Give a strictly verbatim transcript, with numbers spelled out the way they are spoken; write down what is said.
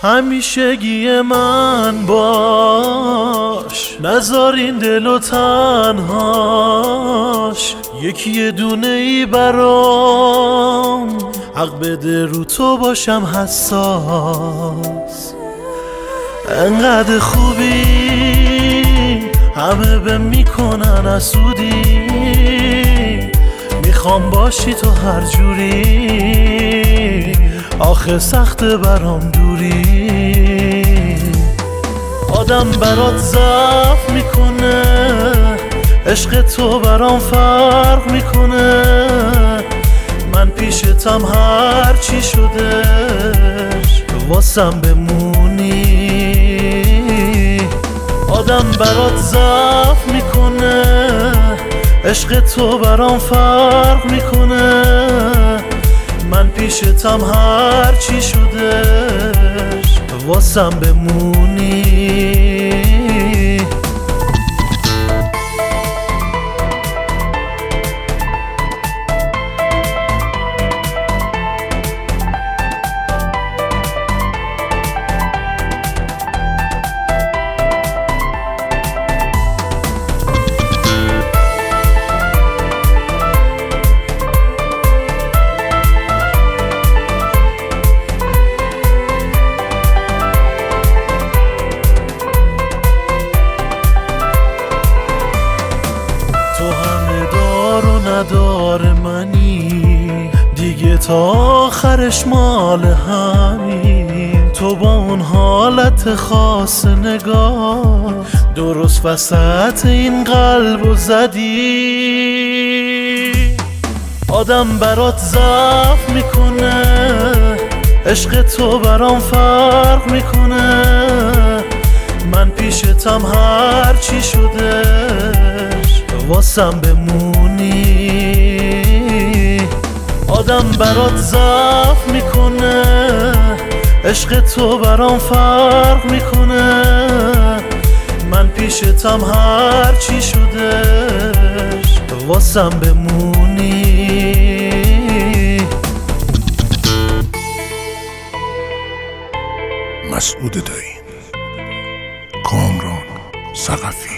همیشگی من باش، نذار این دلو تنهاش. یکی دونه ای برام حق بده رو تو باشم حساس. انقدر خوبی همه به میکنن اسودی، میخوام باشی تو هر جوری، آخه سخت برام دوری. آدم برات ضعف میکنه، عشق تو برام فرق میکنه. من پیشتم هر چی شدش واسم بمونی. آدم برات ضعف میکنه، عشق تو برام فرق میکنه. من پیشتم هر چی شدش واسم بمونی. تو همه دار و ندار منی، دیگه تا آخرش مال همین. تو با اون حالت خاص نگاه درست وسط این قلبو زدی. آدم برات ضعف میکنه، عشق تو برام فرق میکنه. من پیشتم هر چی شدش واسم بمونی. آدم برات ضعف میکنه، عشق تو برام فرق میکنه. من پیشتم هر چی شدش واسم بمونی. مسعود دایی، کامران ثقفی.